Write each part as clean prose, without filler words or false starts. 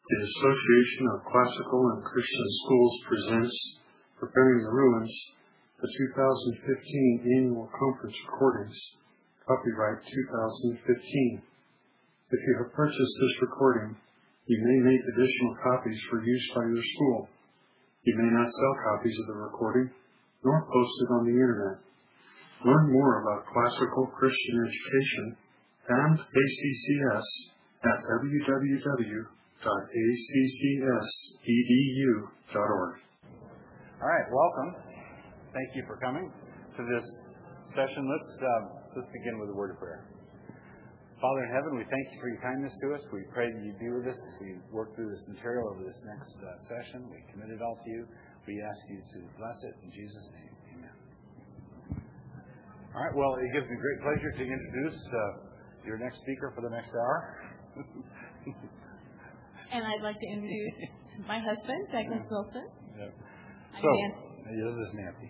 The Association of Classical and Christian Schools presents Preparing the Ruins, the 2015 Annual Conference Recordings, copyright 2015. If you have purchased this recording, you may make additional copies for use by your school. You may not sell copies of the recording, nor post it on the Internet. Learn more about classical Christian education and ACCS at www.accs.edu.org. All right, welcome. Thank you for coming to this session. Let's begin with a word of prayer. Father in heaven, we thank you for your kindness to us. We pray that you be with us. We work through this material over this next session. We commit it all to you. We ask you to bless it in Jesus' name. Amen. All right, well, it gives me great pleasure to introduce your next speaker for the next hour. And I'd like to introduce my husband, Douglas Wilson. Yeah. So, this is Nancy.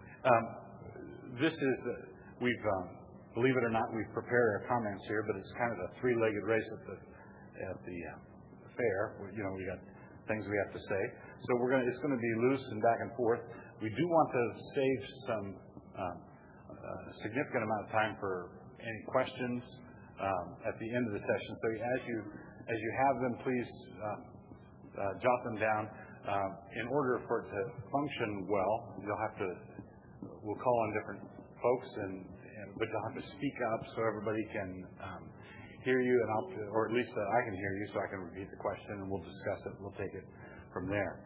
Believe it or not, we've prepared our comments here, but it's kind of a three-legged race at the fair. We got things we have to say. So it's going to be loose and back and forth. We do want to save some significant amount of time for any questions at the end of the session. So as you have them, please jot them down. In order for it to function well, we'll call on different folks, but you'll have to speak up so everybody can hear you, or at least I can hear you, so I can repeat the question, and we'll discuss it. We'll take it from there.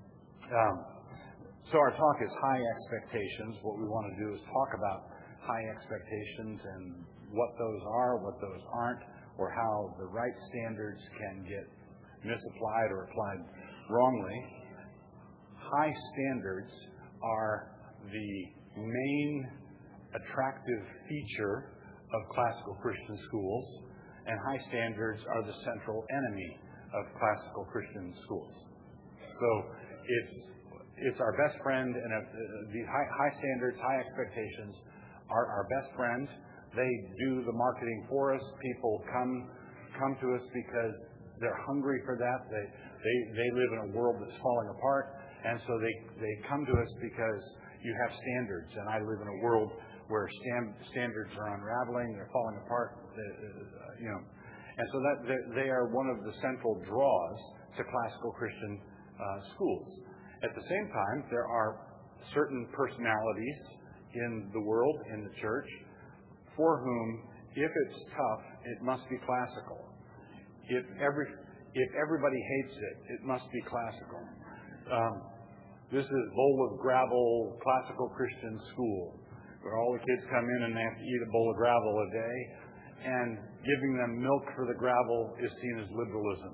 So our talk is high expectations. What we want to do is talk about high expectations and what those are, what those aren't, or how the right standards can get misapplied or applied wrongly. High standards are the main attractive feature of classical Christian schools, and high standards are the central enemy of classical Christian schools. So it's our best friend, and the high standards, high expectations are our best friend. They do the marketing for us. People come to us because they're hungry for that. They live in a world that's falling apart, and so they come to us because you have standards, and I live in a world where standards are unraveling, they're falling apart, and so that they are one of the central draws to classical Christian schools. At the same time, there are certain personalities in the world, in the church, for whom, if it's tough, it must be classical. If everybody hates it, it must be classical. This is bowl of gravel, classical Christian school, where all the kids come in and they have to eat a bowl of gravel a day, and giving them milk for the gravel is seen as liberalism.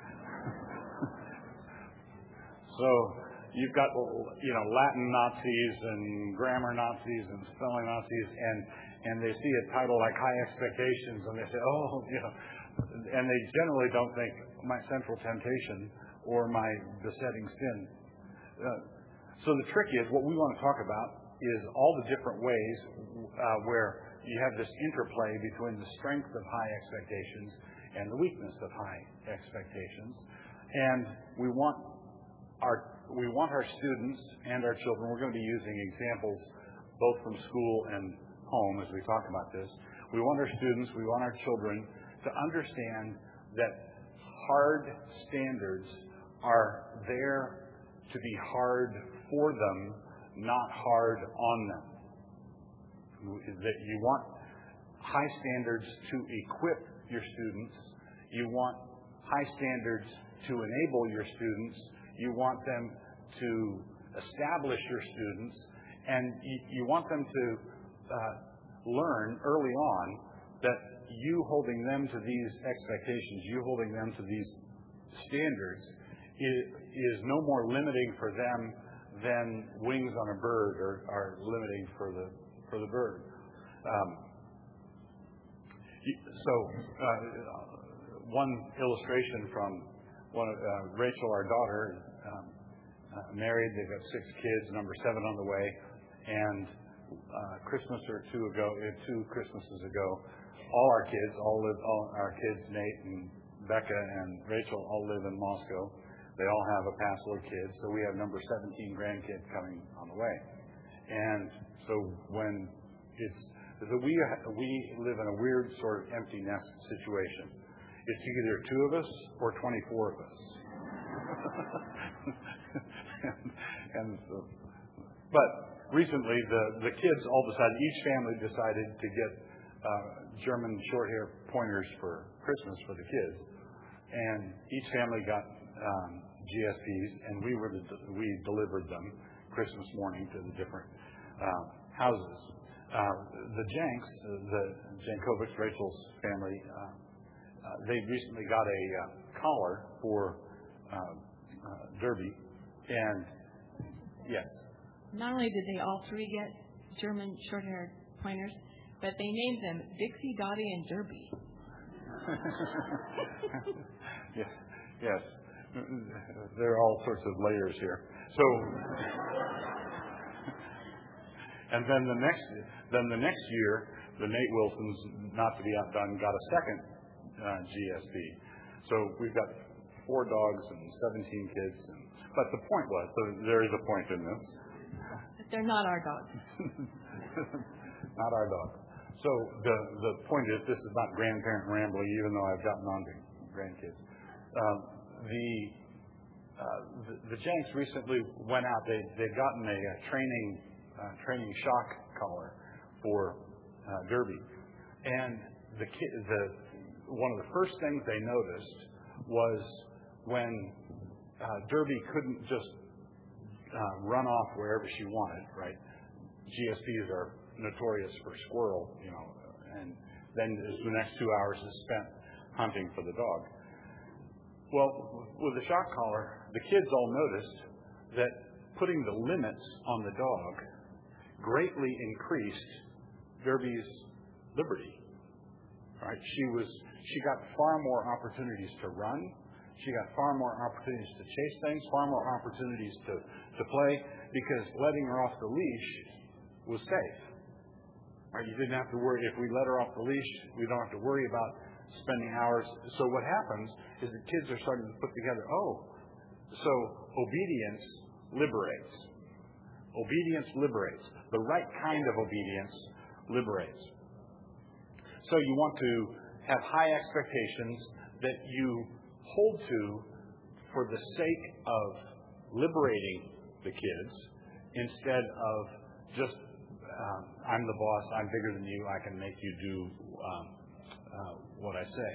So you've got Latin Nazis and grammar Nazis and spelling Nazis, and they see a title like High Expectations, and they say, and they generally don't think my central temptation or my besetting sin. So the trick is, what we want to talk about is all the different ways where you have this interplay between the strength of high expectations and the weakness of high expectations. And we want our students and our children, we're going to be using examples both from school and home as we talk about this. We want our students, we want our children to understand that hard standards are there to be hard for them, not hard on them. That you want high standards to equip your students. You want high standards to enable your students. You want them to establish your students, and you want them to learn early on that you holding them to these expectations, you holding them to these standards is no more limiting for them than wings on a bird are limiting for the bird. One illustration from Rachel, our daughter, is married. They've got 6 kids, number 7 on the way, and Christmas or two Christmases ago, all our kids, Nate and Becca and Rachel all live in Moscow. They all have a password kid, so we have number 17 grandkid coming on the way. And so when we live in a weird sort of empty nest situation. It's either 2 of us or 24 of us. But recently, the kids all decided, each family decided to get German short-hair pointers for Christmas for the kids. And each family got GSPs, and we delivered them Christmas morning to the different houses. The Janks, the Jankovics, Rachel's family, they recently got a collar for Derby. And yes. Not only did they all 3 get German short-haired pointers, but they named them Dixie, Dottie, and Derby. Yes. There are all sorts of layers here. So, and then the next year, the Nate Wilsons, not to be outdone, got a second GSP. So we've got 4 dogs and 17 kids. But the point was, there is a point in this. But they're not our dogs. Not our dogs. So the point is, this is not grandparent rambling, even though I've gotten on to grandkids. The Janks recently went out. They'd gotten a training shock collar for Derby, and one of the first things they noticed was when Derby couldn't just run off wherever she wanted. Right? GSPs are notorious for squirrel, and then the next 2 hours is spent hunting for the dog. Well, with the shock collar, the kids all noticed that putting the limits on the dog greatly increased Derby's liberty. Right? She got far more opportunities to run. She got far more opportunities to chase things, far more opportunities to play, because letting her off the leash was safe. Right? You didn't have to worry. If we let her off the leash, we don't have to worry about spending hours. So what happens is the kids are starting to put together, so obedience liberates. Obedience liberates. The right kind of obedience liberates. So you want to have high expectations that you hold to for the sake of liberating the kids instead of just, I'm the boss, I'm bigger than you, I can make you do what I say.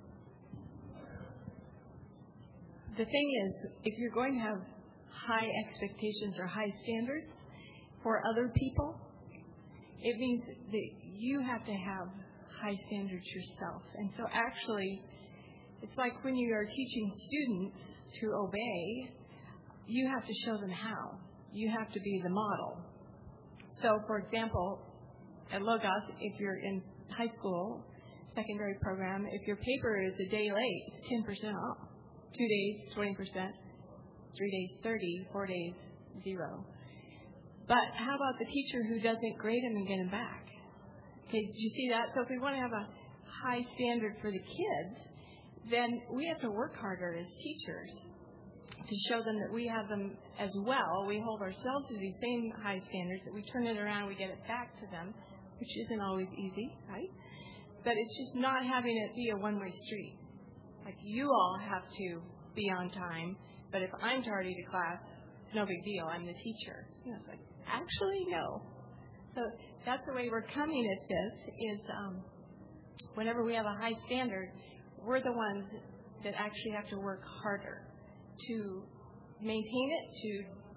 The thing is, if you're going to have high expectations or high standards for other people, it means that you have to have high standards yourself. And so actually, it's like when you are teaching students to obey, you have to show them how. You have to be the model. So, for example, at Logos, if you're in high school, secondary program, if your paper is a day late, it's 10% off. 2 days, 20%. 3 days, 30. 4 days, 0. But how about the teacher who doesn't grade them and get them back? Okay, did you see that? So if we want to have a high standard for the kids, then we have to work harder as teachers to show them that we have them as well. We hold ourselves to these same high standards, that we turn it around, we get it back to them, which isn't always easy, right? But it's just not having it be a one-way street. Like, you all have to be on time, but if I'm tardy to class, it's no big deal. I'm the teacher. It's like, actually, no. So that's the way we're coming at this, is whenever we have a high standard, we're the ones that actually have to work harder to maintain it, to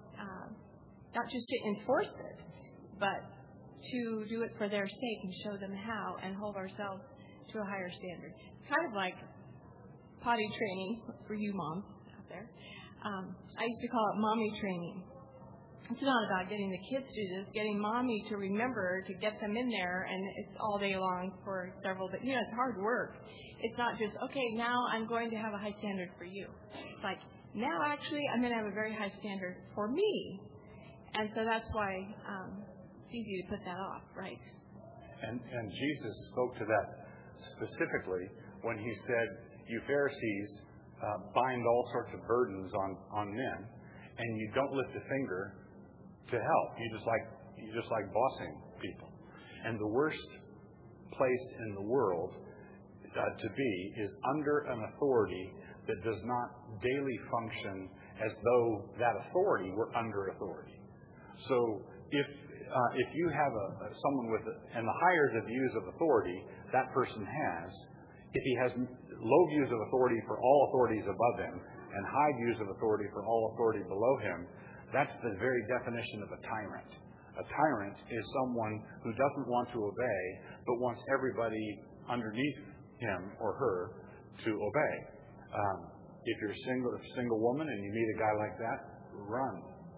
not just to enforce it, but to do it for their sake and show them how and hold ourselves to a higher standard. Kind of like potty training for you moms out there. I used to call it mommy training. It's not about getting the kids to do this, getting mommy to remember to get them in there, and it's all day long for several, but it's hard work. It's not just, okay, now I'm going to have a high standard for you. It's like, now actually I'm going to have a very high standard for me. And so that's why it's easy to put that off, right? And Jesus spoke to that specifically when he said, you Pharisees bind all sorts of burdens on men, and you don't lift a finger to help. You just like bossing people. And the worst place in the world to be is under an authority that does not daily function as though that authority were under authority. So if you have someone with and the higher the views of authority that person has, if he has low views of authority for all authorities above him and high views of authority for all authority below him, that's the very definition of a tyrant. A tyrant is someone who doesn't want to obey but wants everybody underneath him or her to obey. If you're a single woman and you meet a guy like that, run.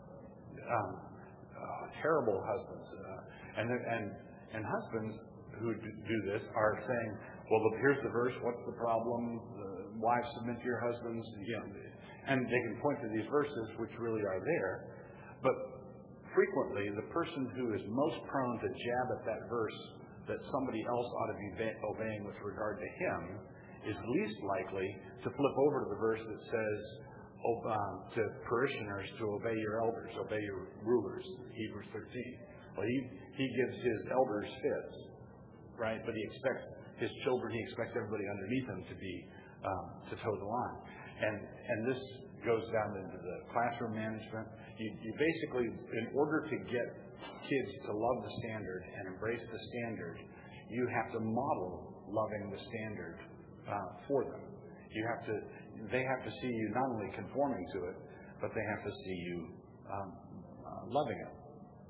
Terrible husbands, and husbands who do this are saying, well, here's the verse. What's the problem? Wives, submit to your husbands. And they can point to these verses, which really are there. But frequently, the person who is most prone to jab at that verse that somebody else ought to be obeying with regard to him is least likely to flip over to the verse that says to parishioners to obey your elders, obey your rulers, Hebrews 13. Well, he gives his elders fits, right? But he expects his children, he expects everybody underneath him to be to toe the line. And this goes down into the classroom management. You basically, in order to get kids to love the standard and embrace the standard, you have to model loving the standard for them. They have to see you not only conforming to it, but they have to see you loving it.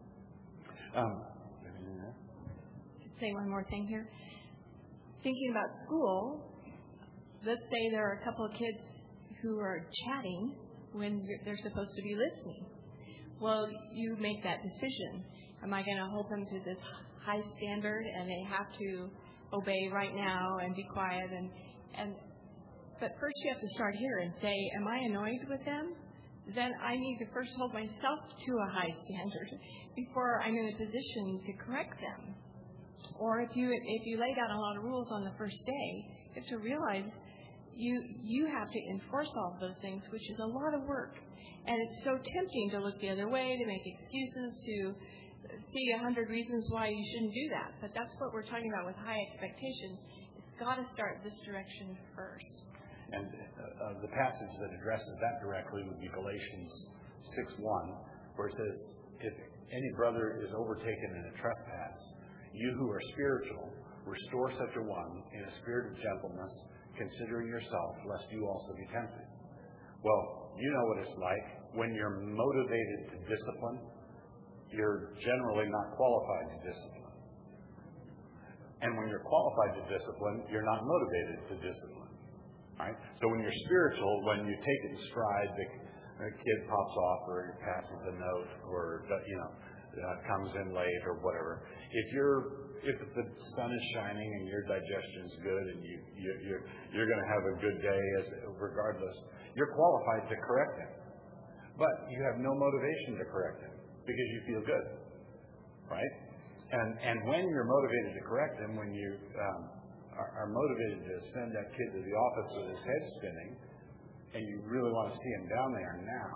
Say one more thing here. Thinking about school, let's say there are a couple of kids who are chatting when they're supposed to be listening. Well, you make that decision. Am I going to hold them to this high standard and they have to obey right now and be quiet? But first you have to start here and say, am I annoyed with them? Then I need to first hold myself to a high standard before I'm in a position to correct them. Or if you lay down a lot of rules on the first day, you have to realize you have to enforce all of those things, which is a lot of work. And it's so tempting to look the other way, to make excuses, to see 100 reasons why you shouldn't do that. But that's what we're talking about with high expectations. It's got to start this direction first. And the passage that addresses that directly would be Galatians 6:1, where it says, if any brother is overtaken in a trespass, you who are spiritual, restore such a one in a spirit of gentleness, considering yourself, lest you also be tempted. Well, you know what it's like. When you're motivated to discipline, you're generally not qualified to discipline. And when you're qualified to discipline, you're not motivated to discipline. Right? So when you're spiritual, when you take it in stride, the kid pops off or passes a note or comes in late or whatever. If the sun is shining and your digestion's good and you're going to have a good day regardless, you're qualified to correct him. But you have no motivation to correct him because you feel good, right? And when you're motivated to correct him, when you are motivated to send that kid to the office with his head spinning, and you really want to see him down there now,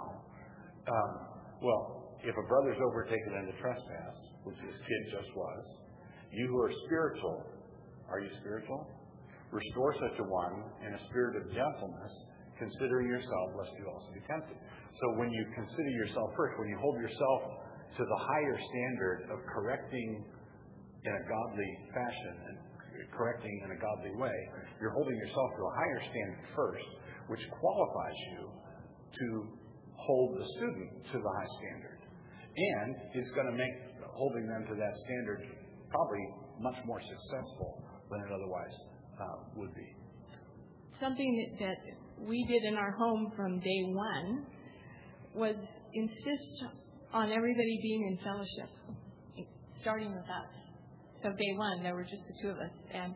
if a brother's overtaken in the trespass, which this kid just was, you who are spiritual, are you spiritual? Restore such a one in a spirit of gentleness, considering yourself, lest you also be tempted. So when you consider yourself first, when you hold yourself to the higher standard of correcting in a godly fashion and correcting in a godly way, you're holding yourself to a higher standard first, which qualifies you to hold the student to the high standard. And is going to make holding them to that standard probably much more successful than it otherwise would be. Something that we did in our home from day one was insist on everybody being in fellowship, starting with us. So day one, there were just the two of us. And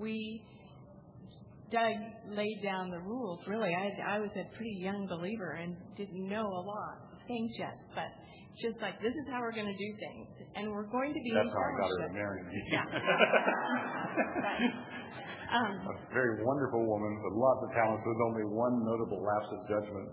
Doug laid down the rules, really. I was a pretty young believer and didn't know a lot of things yet. But just like, this is how we're going to do things. And we're going to be in fellowship. That's how I got her to marry me. Yeah. Right. A very wonderful woman with lots of talents with only one notable lapse of judgment.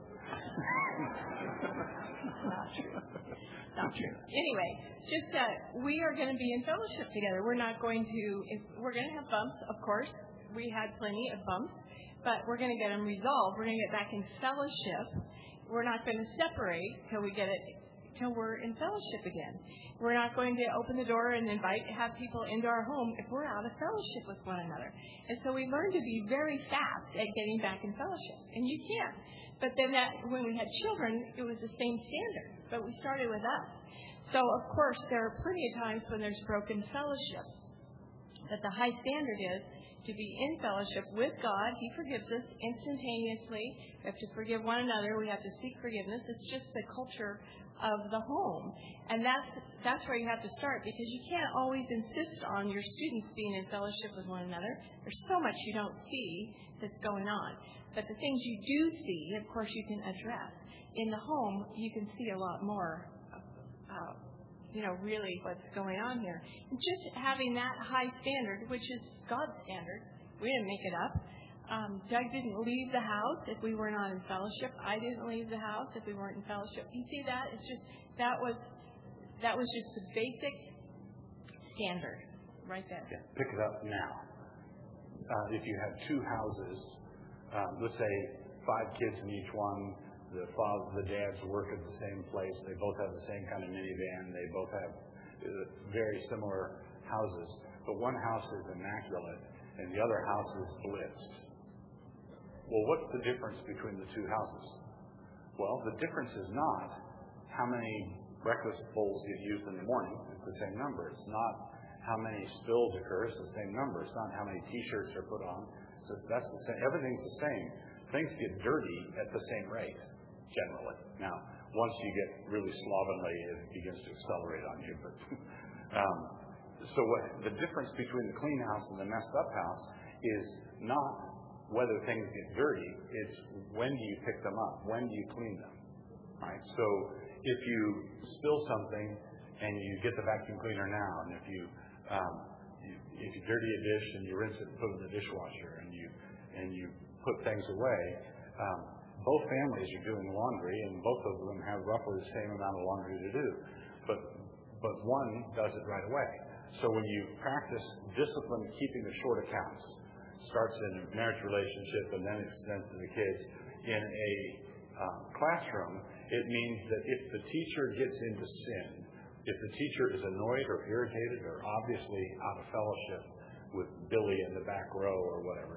Not true. Not true. Anyway, just we are going to be in fellowship together. We're not going to, we're going to have bumps, of course. We had plenty of bumps, but we're going to get them resolved. We're going to get back in fellowship. We're not going to separate till we're in fellowship again. We're not going to open the door and have people into our home if we're out of fellowship with one another. And so we learned to be very fast at getting back in fellowship. And you can. But then when we had children, it was the same standard. But we started with us. So, of course, there are plenty of times when there's broken fellowship. But the high standard is to be in fellowship with God. He forgives us instantaneously. We have to forgive one another. We have to seek forgiveness. It's just the culture of the home. And that's where you have to start, because you can't always insist on your students being in fellowship with one another. There's so much you don't see that's going on. But the things you do see, of course, you can address. In the home, you can see a lot more really what's going on here. And just having that high standard, which is God's standard, we didn't make it up. Doug didn't leave the house if we were not in fellowship. I didn't leave the house if we weren't in fellowship. You see that? It's just that was just the basic standard right there. Yeah, pick it up now. If you have two houses, let's say 5 kids in each one. The dads work at the same place. They both have the same kind of minivan. They both have very similar houses. But one house is immaculate and the other house is blitzed. Well, what's the difference between the two houses? Well, the difference is not how many breakfast bowls get used in the morning. It's the same number. It's not how many spills occur. It's the same number. It's not how many T-shirts are put on. That's the same. Everything's the same. Things get dirty at the same rate. Generally. Now, once you get really slovenly, it begins to accelerate on you. But so the difference between the clean house and the messed up house is not whether things get dirty. It's when do you pick them up? When do you clean them? Right? So if you spill something and you get the vacuum cleaner now, and if you dirty a dish and you rinse it and put it in the dishwasher and you put things away. Both families are doing laundry, and both of them have roughly the same amount of laundry to do. But one does it right away. So when you practice discipline, keeping the short accounts, starts in a marriage relationship and then extends to the kids in a classroom, it means that if the teacher gets into sin, if the teacher is annoyed or irritated or obviously out of fellowship with Billy in the back row or whatever,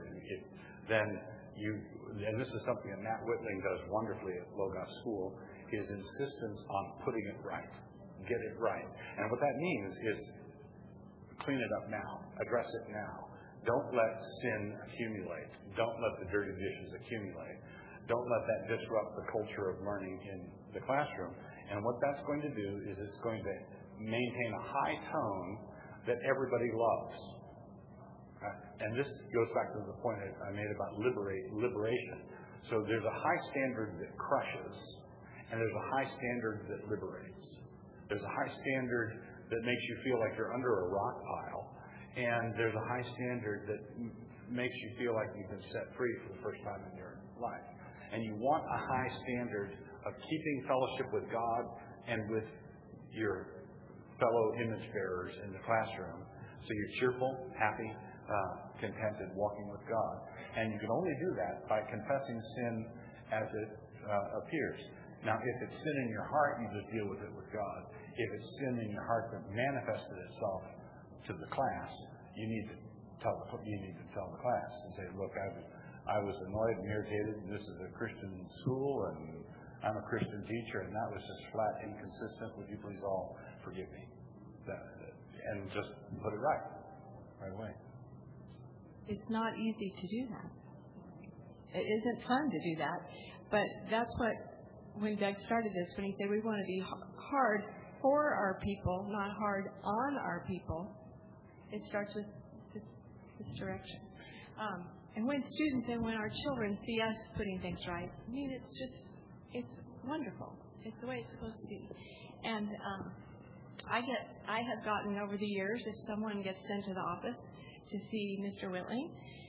and this is something that Matt Whitling does wonderfully at Logos School, his insistence on putting it right, get it right. And what that means is clean it up now, address it now. Don't let sin accumulate. Don't let the dirty dishes accumulate. Don't let that disrupt the culture of learning in the classroom. And what that's going to do is it's going to maintain a high tone that everybody loves. And this goes back to the point I made about liberation. So there's a high standard that crushes, and there's a high standard that liberates. There's a high standard that makes you feel like you're under a rock pile, and there's a high standard that makes you feel like you've been set free for the first time in your life. And you want a high standard of keeping fellowship with God and with your fellow image bearers in the classroom, so you're cheerful, happy, contented, walking with God. And you can only do that by confessing sin as it appears. Now, if it's sin in your heart, you just deal with it with God. If it's sin in your heart that manifested itself to the class, you need to tell the class and say, look, I was annoyed and irritated, and this is a Christian school, and I'm a Christian teacher, and that was just flat inconsistent. Would you please all forgive me? And just put it right away. It's not easy to do that. It isn't fun to do that. But that's what, when Doug started this, when he said we want to be hard for our people, not hard on our people, it starts with this direction. And when students and when our children see us putting things right, I mean, it's wonderful. It's the way it's supposed to be. And I have gotten over the years, if someone gets sent to the office to see Mr. Whitling,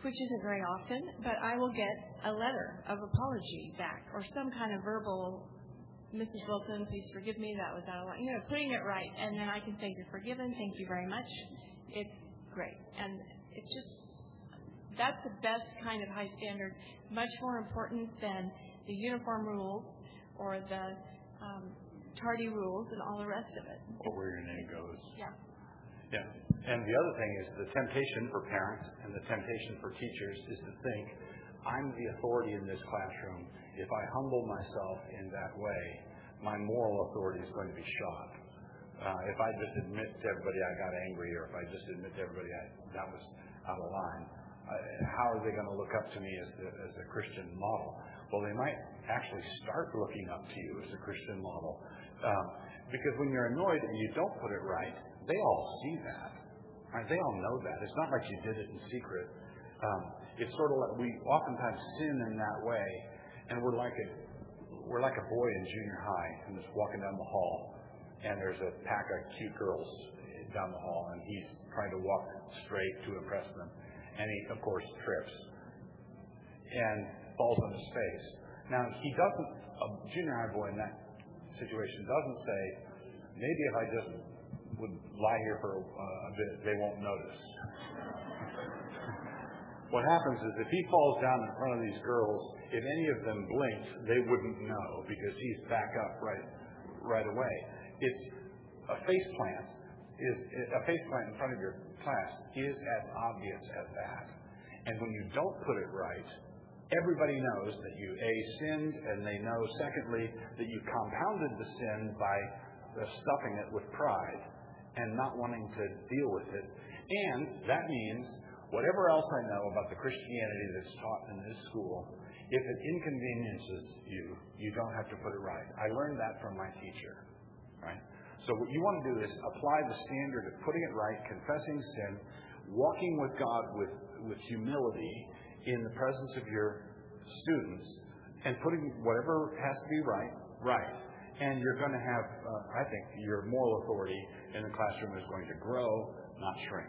which isn't very often, but I will get a letter of apology back or some kind of verbal, Mrs. Wilson, please forgive me, that was out of line, putting it right. And then I can say, you're forgiven, thank you very much. It's great. And it's just, that's the best kind of high standard, much more important than the uniform rules or the tardy rules and all the rest of it. Or where your name goes. Yeah. Yeah. And the other thing is the temptation for parents and the temptation for teachers is to think, I'm the authority in this classroom. If I humble myself in that way, my moral authority is going to be shot. If I just admit to everybody I got angry, or if I just admit to everybody that was out of line, how are they going to look up to me as a Christian model? Well, they might actually start looking up to you as a Christian model. Because when you're annoyed and you don't put it right, they all see that. Right? They all know that. It's not like you did it in secret. It's sort of like we oftentimes sin in that way, and we're like a boy in junior high who's walking down the hall, and there's a pack of cute girls down the hall, and he's trying to walk straight to impress them, and he, of course, trips and falls on his face. Now, a junior high boy in that situation doesn't say, maybe if I just would lie here for a bit, they won't notice. What happens is if he falls down in front of these girls, if any of them blinked, they wouldn't know because he's back up right away. It's a face plant in front of your class is as obvious as that. And when you don't put it right, everybody knows that you sinned, and they know, secondly, that you compounded the sin by stuffing it with pride and not wanting to deal with it. And that means whatever else I know about the Christianity that's taught in this school, if it inconveniences you, you don't have to put it right. I learned that from my teacher. Right? So what you want to do is apply the standard of putting it right, confessing sin, walking with God with humility in the presence of your students, and putting whatever has to be right. And you're going to have, I think, your moral authority in the classroom is going to grow, not shrink.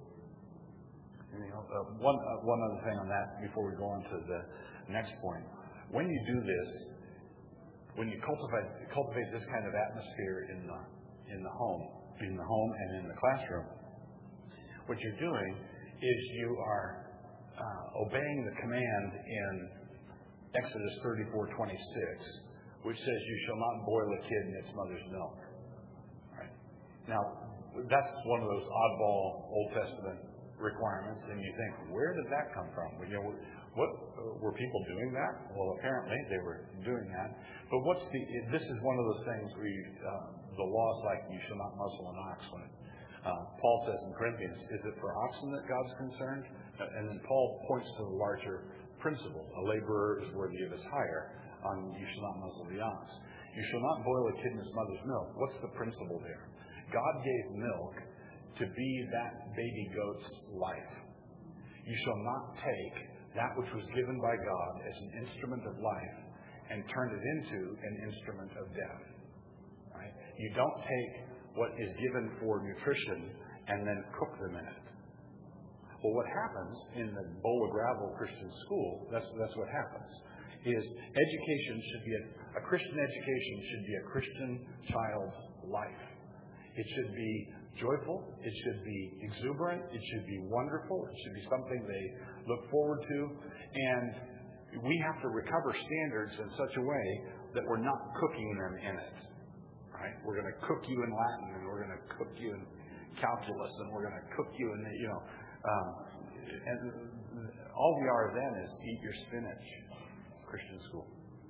One other thing on that before we go on to the next point. When you do this, when you cultivate this kind of atmosphere in the home and in the classroom, what you're doing is you are obeying the command in Exodus 34:26, which says, "You shall not boil a kid in its mother's milk." Right? Now, that's one of those oddball Old Testament requirements, and you think, where did that come from? What were people doing that? Well, apparently they were doing that. But this is one of those things where the law is like, you shall not muzzle an ox. When Paul says in Corinthians, is it for oxen that God's concerned? And then Paul points to the larger principle. A laborer is worthy of his hire. You shall not muzzle the ox. You shall not boil a kid in his mother's milk. What's the principle there? God gave milk to be that baby goat's life. You shall not take that which was given by God as an instrument of life and turn it into an instrument of death. Right? You don't take what is given for nutrition and then cook them in it. Well, what happens in the bowl of gravel Christian school, that's what happens, is a Christian education should be a Christian child's life. It should be joyful. It should be exuberant. It should be wonderful. It should be something they look forward to. And we have to recover standards in such a way that we're not cooking them in it. Right? We're going to cook you in Latin, and we're going to cook you in calculus, and we're going to cook you in and all we are then is eat your spinach, Christian school.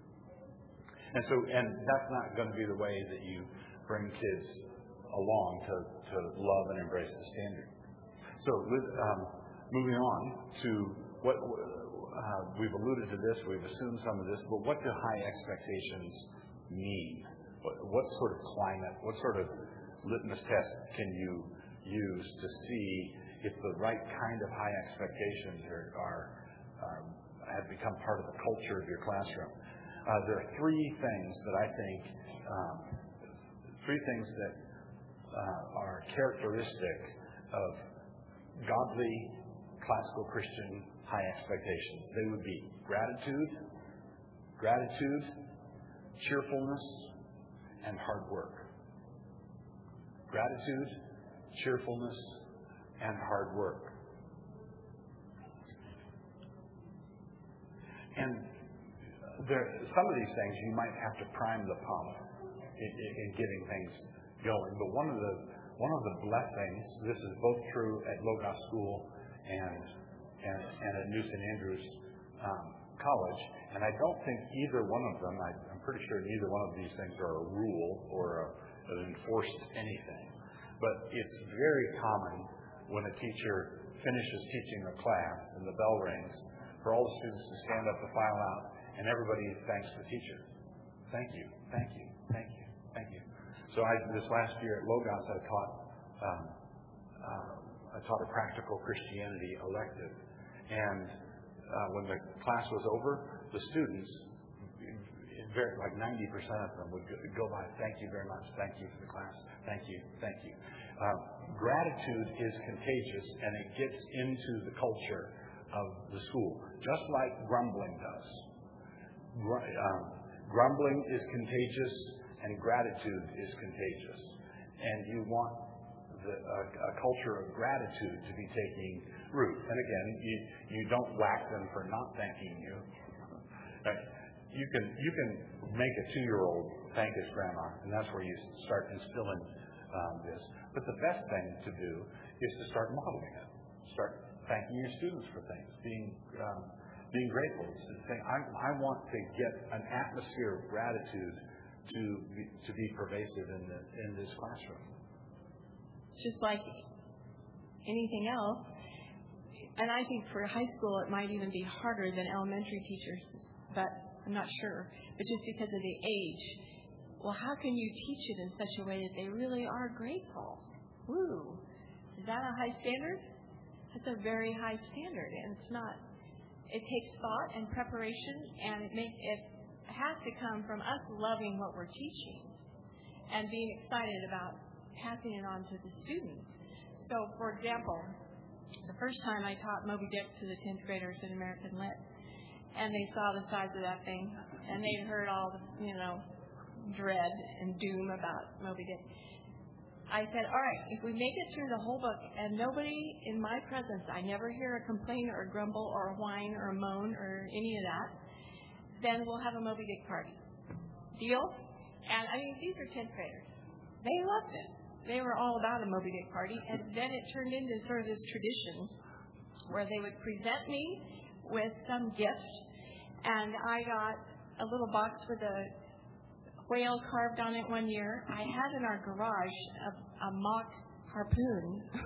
And that's not going to be the way that you bring kids along to love and embrace the standard. So moving on to what we've alluded to this, we've assumed some of this, but what do high expectations mean? What sort of climate, what sort of litmus test can you use to see if the right kind of high expectations have become part of the culture of your classroom? There are three things that are characteristic of godly classical Christian high expectations. They would be gratitude, cheerfulness, and hard work. Gratitude, cheerfulness, and hard work. And some of these things you might have to prime the pump in getting things going. But one of the blessings, this is both true at Logos School and at New St. Andrews College, and I don't think either one of them, I'm pretty sure neither one of these things are a rule or an enforced anything. But it's very common when a teacher finishes teaching a class and the bell rings for all the students to stand up to file out, and everybody thanks the teacher. Thank you, thank you, thank you, thank you. So this last year at Logos, I taught a practical Christianity elective, and when the class was over, the students, like 90% of them, would go by, thank you very much, thank you for the class, thank you, thank you. Gratitude is contagious, and it gets into the culture of the school, just like grumbling does. Grumbling is contagious, and gratitude is contagious. And you want a culture of gratitude to be taking root. And again, you don't whack them for not thanking you. You can make a 2-year-old thank his grandma, and that's where you start instilling this. But the best thing to do is to start modeling it. Start thanking your students for things, being grateful. Saying, I want to get an atmosphere of gratitude to be pervasive in this classroom. Just like anything else, and I think for high school it might even be harder than elementary teachers, but I'm not sure. But just because of the age, well, how can you teach it in such a way that they really are grateful? Woo! Is that a high standard? That's a very high standard, and it's not. It takes thought and preparation, and it has to come from us loving what we're teaching and being excited about passing it on to the students. So, for example, the first time I taught Moby Dick to the 10th graders in American Lit, and they saw the size of that thing, and they'd heard all the, dread and doom about Moby Dick. I said, all right, if we make it through the whole book and nobody in my presence, I never hear a complaint or a grumble or a whine or a moan or any of that, then we'll have a Moby Dick party. Deal? And these are 10th graders. They loved it. They were all about a Moby Dick party, and then it turned into sort of this tradition where they would present me with some gift, and I got a little box with a whale carved on it one year. I had in our garage a mock harpoon.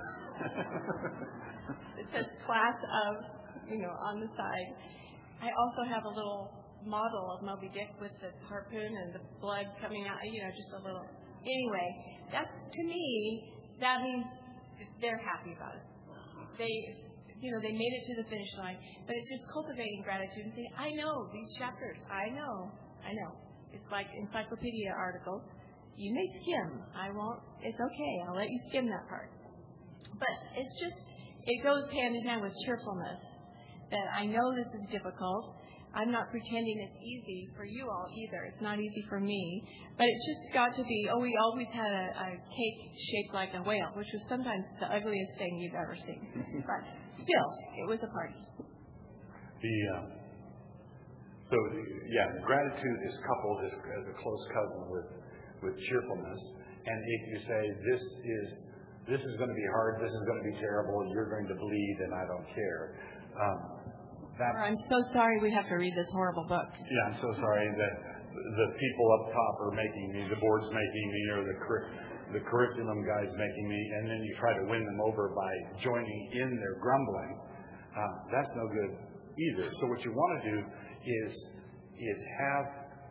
It says class of, on the side. I also have a little model of Moby Dick with the harpoon and the blood coming out, just a little. Anyway, to me, that means they're happy about it. They made it to the finish line, but it's just cultivating gratitude and saying, I know these chapters. I know. It's like encyclopedia articles. You may skim. I won't. It's okay. I'll let you skim that part. But it goes hand in hand with cheerfulness. That I know this is difficult. I'm not pretending it's easy for you all either. It's not easy for me. But it's just got to be, we always had a cake shaped like a whale, which was sometimes the ugliest thing you've ever seen. But still, it was a party. Gratitude is coupled as a close cousin with cheerfulness. And if you say, this is going to be hard, this is going to be terrible, you're going to bleed, and I don't care. I'm so sorry we have to read this horrible book. Yeah, I'm so sorry that the people up top are making me, the board's making me, or the curriculum guy's making me, and then you try to win them over by joining in their grumbling. That's no good either. So what you want to do is have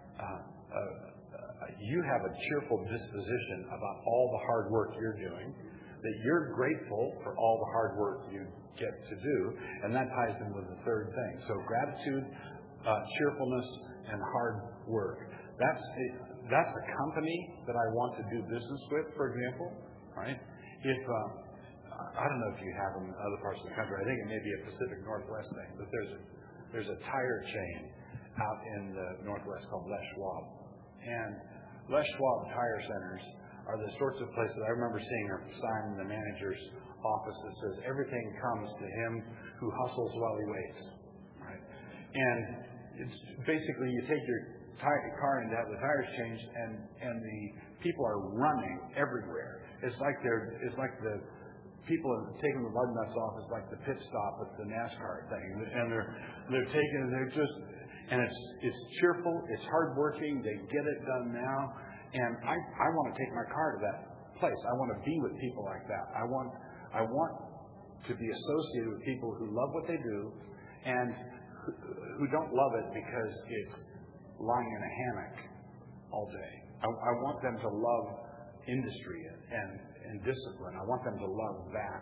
you have a cheerful disposition about all the hard work you're doing, that you're grateful for all the hard work you get to do, and that ties in with the third thing. So gratitude, cheerfulness, and hard work. That's a company that I want to do business with, for example, right? If I don't know if you have them in other parts of the country. I think it may be a Pacific Northwest thing, but there's a tire chain out in the Northwest called Les Schwab. And Les Schwab tire centers are the sorts of places. I remember seeing a sign in the manager's office that says, "Everything comes to him who hustles while he waits." Right? And it's basically you take your car in to have the tires changed, and the people are running everywhere. It's like the people are taking the lug nuts off. It's like the pit stop at the NASCAR thing, and they're taking, and it's cheerful. It's hardworking. They get it done now, and I want to take my car to that place. I want to be with people like that. I want to be associated with people who love what they do, and who don't love it because it's lying in a hammock all day. I want them to love industry and discipline. I want them to love that.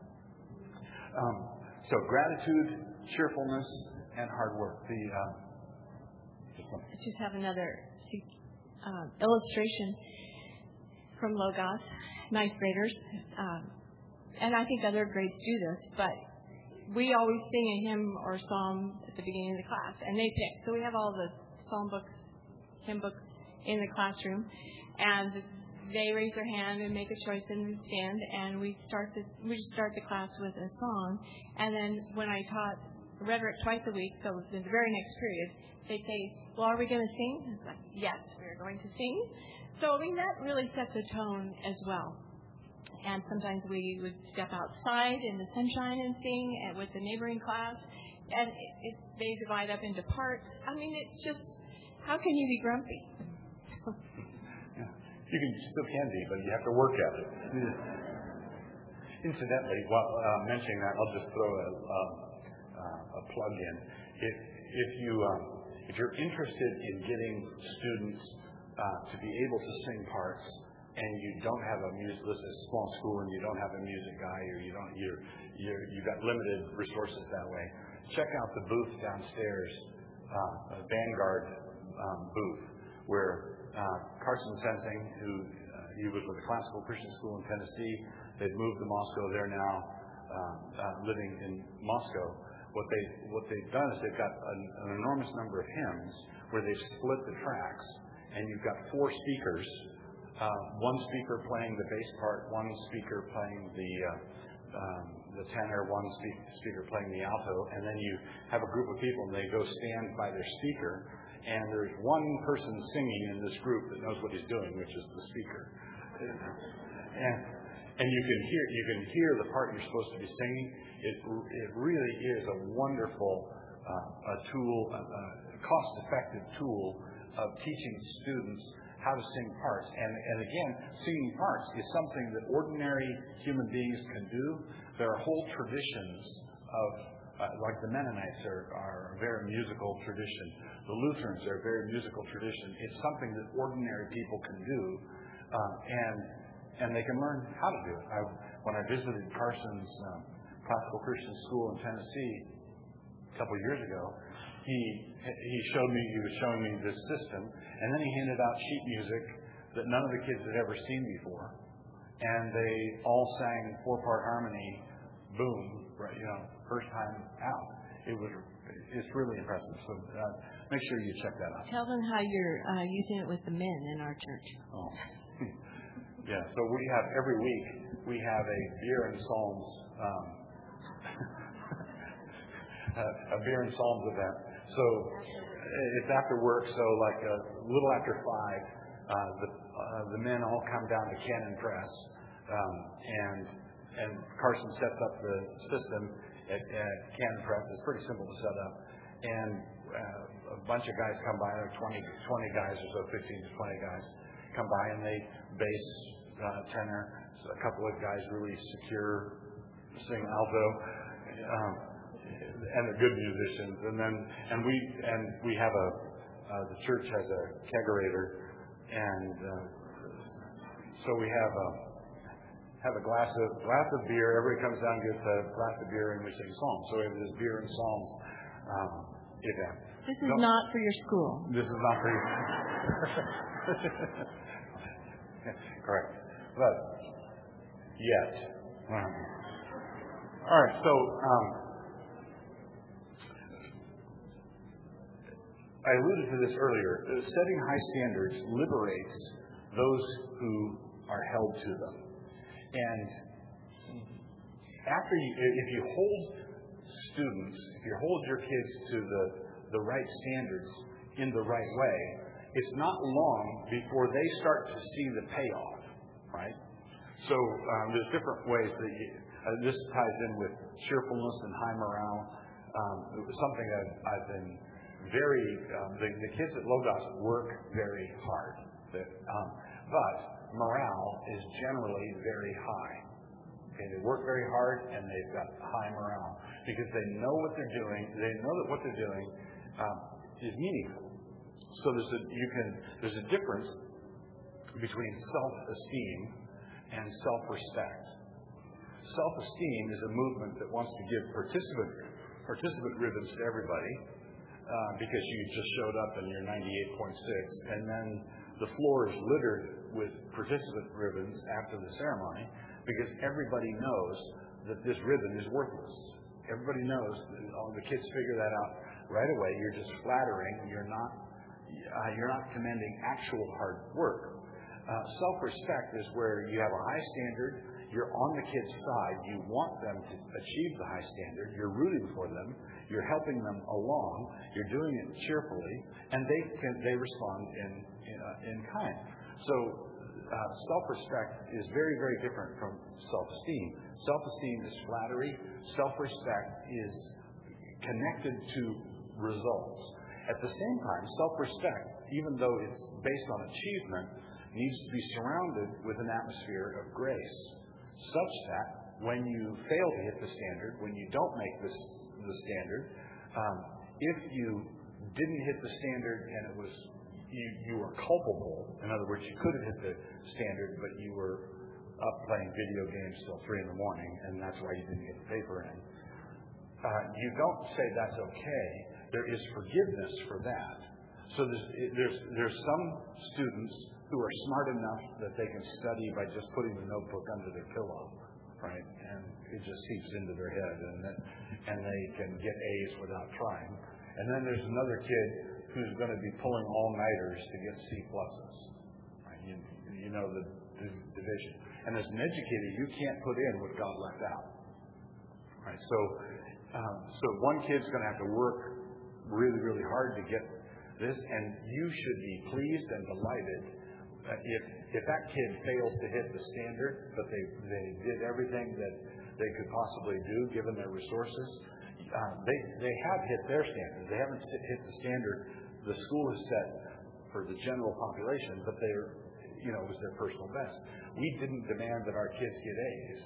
So gratitude, cheerfulness, and hard work. I just have another illustration from Logos, ninth graders. And I think other grades do this, but we always sing a hymn or psalm at the beginning of the class, and they pick. So we have all the psalm books, hymn books in the classroom, and they raise their hand and make a choice and stand, and we just start the class with a song. And then when I taught rhetoric twice a week, so in the very next period, they'd say, "Well, are we going to sing?" It's like, "Yes, we're going to sing." So I mean that really sets a tone as well. And sometimes we would step outside in the sunshine and sing with the neighboring class. And they divide up into parts. I mean, it's just, how can you be grumpy? Yeah. You still can be, but you have to work at it. Incidentally, while mentioning that, I'll just throw a plug in. If you're interested in getting students to be able to sing parts, and you don't have this is a small school, and you don't have a music guy, or you've got limited resources that way, check out the booth downstairs, Vanguard booth, where Carson Sensing, he was with the Classical Christian School in Tennessee. They've moved to Moscow. They're now living in Moscow. What they've done is they've got an enormous number of hymns where they've split the tracks, and you've got 4 speakers. One speaker playing the bass part, one speaker playing the tenor, one speaker playing the alto, and then you have a group of people and they go stand by their speaker, and there's one person singing in this group that knows what he's doing, which is the speaker. And you can hear the part you're supposed to be singing. It really is a wonderful tool, a cost-effective tool of teaching students how to sing parts. And again, singing parts is something that ordinary human beings can do. There are whole traditions of, like the Mennonites are a very musical tradition. The Lutherans are a very musical tradition. It's something that ordinary people can do, and they can learn how to do it. When I visited Carson's Classical Christian School in Tennessee a couple of years ago, he was showing me this system, and then he handed out sheet music that none of the kids had ever seen before, and they all sang 4-part harmony, boom, right, first time out. It's really impressive. So make sure you check that out. Tell them how you're using it with the men in our church. Oh. Yeah. So we have every week we have a beer and psalms a beer and psalms event. So it's after work, so like a little after 5, the men all come down to Cannon Press, and Carson sets up the system at Cannon Press. It's pretty simple to set up, and a bunch of guys come by, 20 guys or so, 15 to 20 guys come by, and they bass, tenor, so a couple of guys really secure, sing alto, and they're good musicians. And we have the church has a kegerator, and so we have a glass of beer. Everybody comes down and gets a glass of beer, and we sing psalms. So we have this beer and psalms event. This is not for your school. This is not for you. Correct. But yet. All right, so I alluded to this earlier. Setting high standards liberates those who are held to them. And if you hold students, if you hold your kids to the right standards in the right way, it's not long before they start to see the payoff, right? So there's different ways that this ties in with cheerfulness and high morale. It was something I've been the kids at Logos work very hard, but morale is generally very high. Okay, they work very hard and they've got high morale because they know what they're doing. They know that what they're doing is meaningful. So there's a difference between self-esteem and self-respect. Self-esteem is a movement that wants to give participant ribbons to everybody because you just showed up and you're 98.6, and then the floor is littered with participant ribbons after the ceremony because everybody knows that this ribbon is worthless. Everybody knows that all the kids figure that out right away. You're just flattering. You're not commending actual hard work. Self-respect is where you have a high standard. You're on the kid's side. You want them to achieve the high standard. You're rooting for them. You're helping them along. You're doing it cheerfully, and they respond in kind. So self-respect is very, very different from self-esteem. Self-esteem is flattery. Self-respect is connected to results. At the same time, self-respect, even though it's based on achievement, needs to be surrounded with an atmosphere of grace, such that when you fail to hit the standard, when you don't make the standard, if you didn't hit the standard and it was you were culpable, in other words, you could have hit the standard, but you were up playing video games till 3 a.m, and that's why you didn't get the paper in. You don't say that's okay. There is forgiveness for that. So there's some students who are smart enough that they can study by just putting the notebook under their pillow, right? And it just seeps into their head, and they can get A's without trying. And then there's another kid who's going to be pulling all-nighters to get C pluses. Right? You know the division. And as an educator, you can't put in what God left out. Right? So one kid's going to have to work really, really hard to get this, and you should be pleased and delighted if that kid fails to hit the standard, but they did everything that they could possibly do given their resources. They have hit their standard. They haven't hit the standard the school has set for the general population, but it was their personal best. We didn't demand that our kids get A's.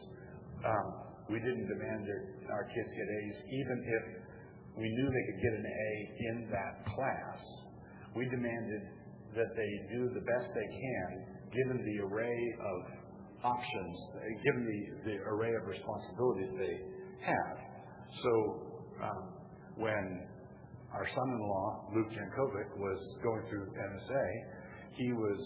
We didn't demand that our kids get A's, even if we knew they could get an A in that class. We demanded that they do the best they can, given the array of options, given the array of responsibilities they have. So when our son-in-law, Luke Jankovic, was going through MSA, he was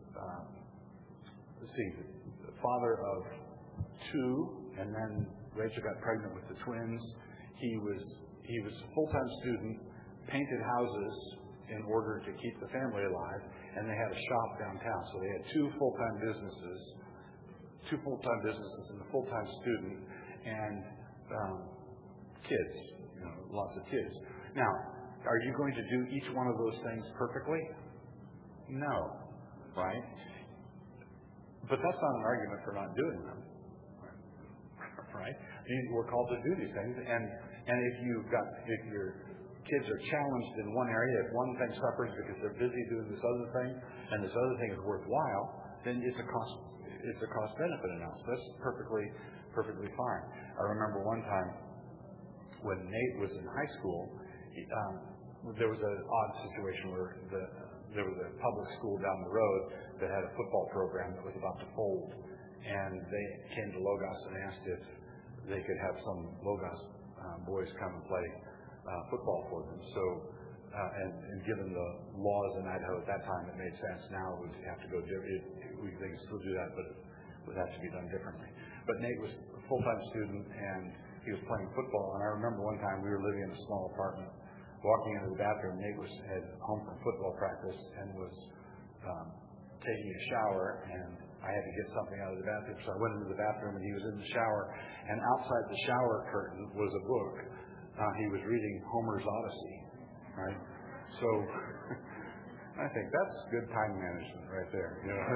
the father of 2, and then Rachel got pregnant with the twins. He was a full-time student, painted houses in order to keep the family alive, and they had a shop downtown. So they had 2 full-time businesses and a full-time student, and kids, lots of kids. Now, are you going to do each one of those things perfectly? No, right? But that's not an argument for not doing them, right? We're called to do these things, and if your kids are challenged in one area, if one thing suffers because they're busy doing this other thing, and this other thing is worthwhile, then it's a cost benefit analysis. That's perfectly fine. I remember one time when Nate was in high school, there was an odd situation where there was a public school down the road that had a football program that was about to fold, and they came to Logos and asked if they could have some Logos boys come and play football for them. So, and given the laws in Idaho at that time, it made sense. Now it would have to go different. We can still do that, but it would have to be done differently. But Nate was a full-time student, and he was playing football. And I remember one time we were living in a small apartment, walking into the bathroom. Nate was had home from football practice and was taking a shower, and I had to get something out of the bathroom. So I went into the bathroom, and he was in the shower. And outside the shower curtain was a book. He was reading Homer's Odyssey, right? So I think that's good time management right there. You know?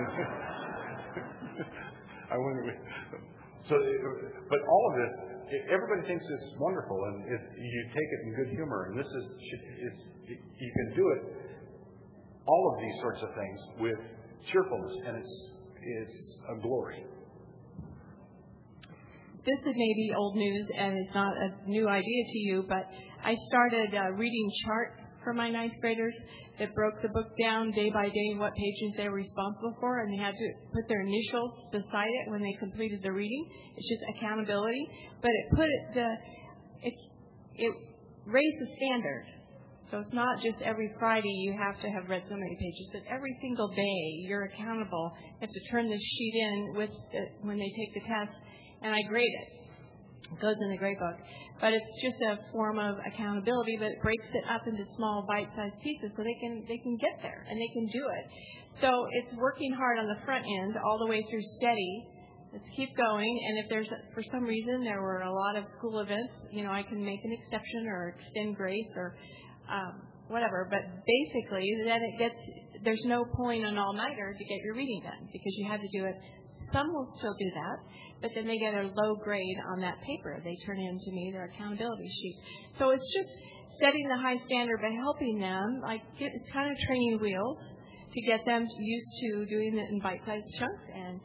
But all of this, everybody thinks it's wonderful, and you take it in good humor. And you can do it, all of these sorts of things, with cheerfulness, and it's a glory. This is maybe old news, and it's not a new idea to you, but I started a reading chart for my ninth graders that broke the book down day by day what pages they were responsible for, and they had to put their initials beside it when they completed the reading. It's just accountability, but it raised the standard. So it's not just every Friday you have to have read so many pages, but every single day you're accountable. You have to turn this sheet in when they take the test, and I grade it. It goes in the grade book. But it's just a form of accountability, but it breaks it up into small bite-sized pieces so they can get there and they can do it. So it's working hard on the front end all the way through steady. Let's keep going, and if there's, for some reason, there were a lot of school events, I can make an exception or extend grace or whatever. But basically, then there's no pulling an all-nighter to get your reading done because you had to do it. Some will still do that, but then they get a low grade on that paper. They turn in to me their accountability sheet. So it's just setting the high standard by helping them, it's kind of training wheels to get them used to doing it in bite-sized chunks and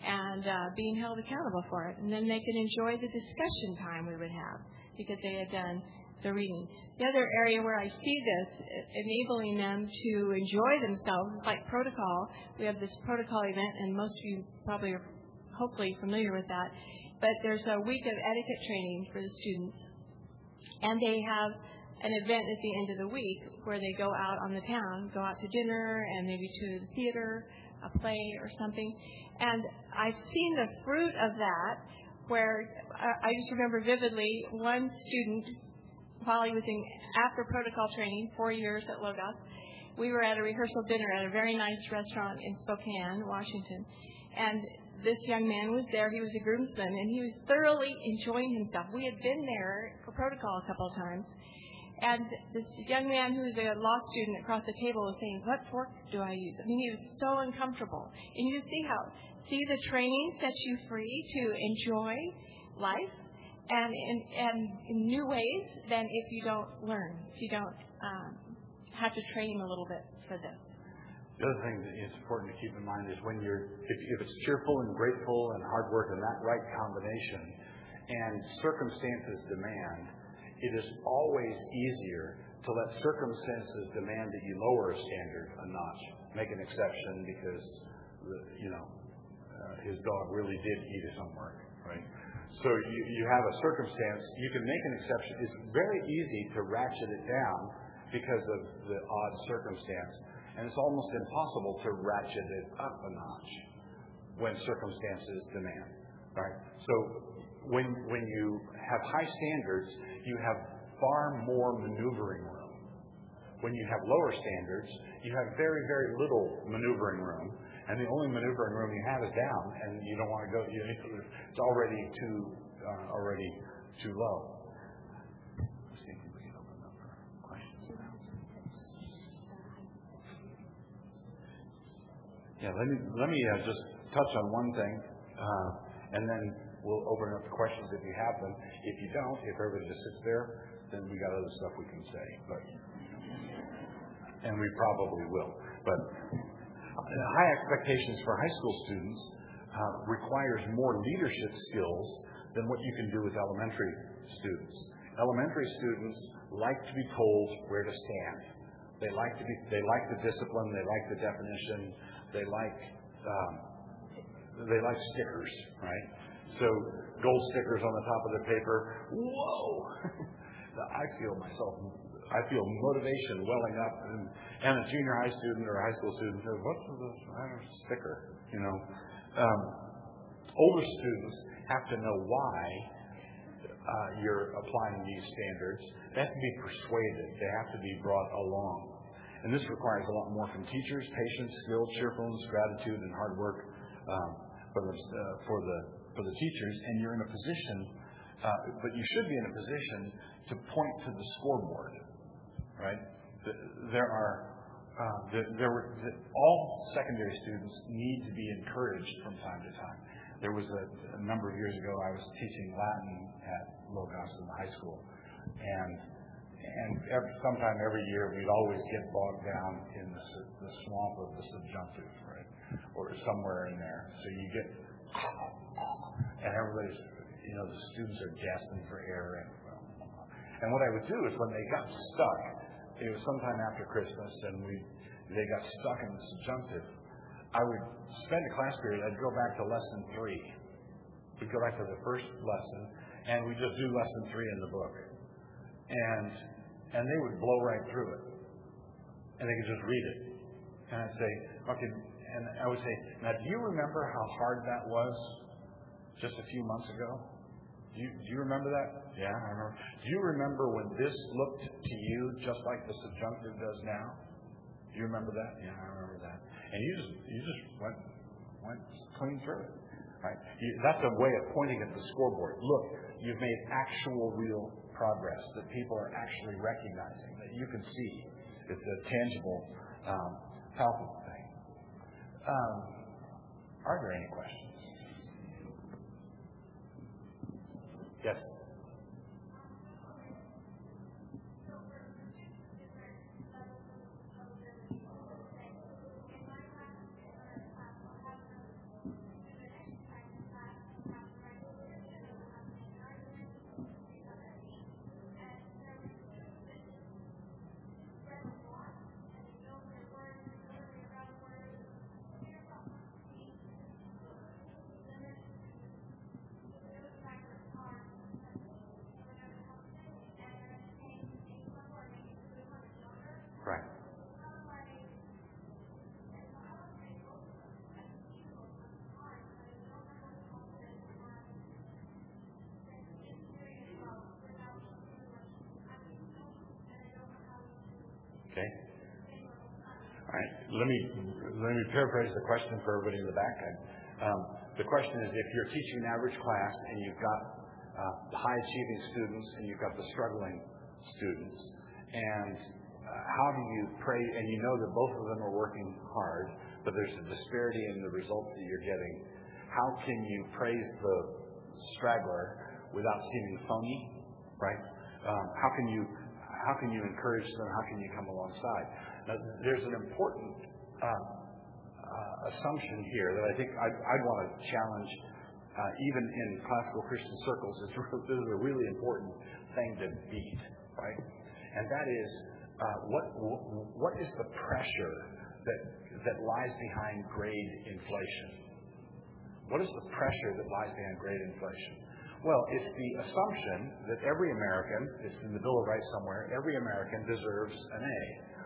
being held accountable for it. And then they can enjoy the discussion time we would have because they had done the reading. The other area where I see this, enabling them to enjoy themselves, is like protocol. We have this protocol event, and most of you probably are hopefully familiar with that. But there's a week of etiquette training for the students, and they have an event at the end of the week where they go out on the town, go out to dinner and maybe to the theater, a play or something. And I've seen the fruit of that where I just remember vividly one student, while he was after protocol training, 4 years at Logos, we were at a rehearsal dinner at a very nice restaurant in Spokane, Washington. And this young man was there. He was a groomsman, and he was thoroughly enjoying himself. We had been there for protocol a couple of times. And this young man who was a law student across the table was saying, "What fork do I use?" I mean, he was so uncomfortable. And you see the training sets you free to enjoy life and in new ways than if you don't learn, if you don't have to train a little bit for this. The other thing that is important to keep in mind is when if it's cheerful and grateful and hard work and that right combination and circumstances demand, it is always easier to let circumstances demand that you lower a standard a notch, make an exception because his dog really did eat his homework, right? So you have a circumstance, you can make an exception. It's very easy to ratchet it down because of the odd circumstance, and it's almost impossible to ratchet it up a notch when circumstances demand, right? So when you have high standards, you have far more maneuvering room. When you have lower standards, you have very, very little maneuvering room. And the only maneuvering room you have is down, and you don't want to go. It's already too low. Let's see if we can open up for questions now. Yeah, let me just touch on one thing, and then we'll open up the questions if you have them. If you don't, if everybody just sits there, then we got other stuff we can say. And we probably will. But high expectations for high school students requires more leadership skills than what you can do with elementary students. Elementary students like to be told where to stand. They like the discipline. They like the definition. They like stickers, right? So gold stickers on the top of the paper. Whoa! I feel motivation welling up, and a junior high student or a high school student says, "What's this sticker?" Older students have to know why you're applying these standards. They have to be persuaded. They have to be brought along. And this requires a lot more from teachers: patience, skill, cheerfulness, gratitude, and hard work for the teachers. And you're in a position, but you should be in a position to point to the scoreboard, right? All secondary students need to be encouraged from time to time. There was a number of years ago, I was teaching Latin at Logos in the high school, and sometime every year we'd always get bogged down in the swamp of the subjunctive, right, or somewhere in there. So you get, and everybody's, the students are gasping for air, and what I would do is when they got stuck, it was sometime after Christmas, and they got stuck in the subjunctive, I would spend a class period. I'd go back to lesson 3. We'd go back to the first lesson, and we'd just do lesson 3 in the book. And they would blow right through it. And they could just read it. And I'd say, okay, and I would say, now do you remember how hard that was just a few months ago? Do you remember that? Yeah, I remember. Do you remember when this looked to you just like the subjunctive does now? Do you remember that? Yeah, I remember that. And you just went clean through it. Right? That's a way of pointing at the scoreboard. Look, you've made actual, real progress that people are actually recognizing, that you can see. It's a tangible, palpable thing. Are there any questions? Yes. Right. Okay. All right. Let me paraphrase the question for everybody in the back. The question is, if you're teaching an average class and you've got high achieving students and you've got the struggling students, and how do you pray, and you know that both of them are working hard, but there's a disparity in the results that you're getting, how can you praise the straggler without seeming phony, right? How can you encourage them? How can you come alongside? Now, there's an important assumption here that I think I'd want to challenge, even in classical Christian circles. This is a really important thing to beat, right? And that is, what is the pressure that lies behind grade inflation? What is the pressure that lies behind grade inflation? Well, it's the assumption that every American, it's in the Bill of Rights somewhere, every American deserves an A.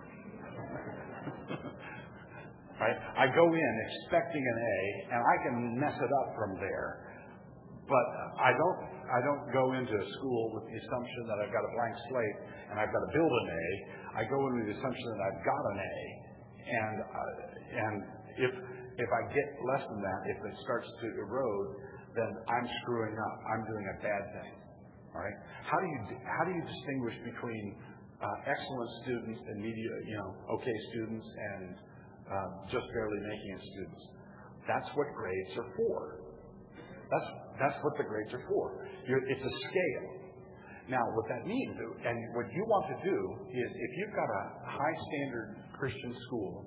Right? I go in expecting an A, and I can mess it up from there. But I don't go into a school with the assumption that I've got a blank slate and I've got to build an A. I go in with the assumption that I've got an A, and if I get less than that, if it starts to erode, then I'm screwing up. I'm doing a bad thing. All right? How do you distinguish between excellent students and okay students and just barely making it students? That's what grades are for. That's what the grades are for. It's a scale. Now, what that means, and what you want to do, is if you've got a high standard Christian school,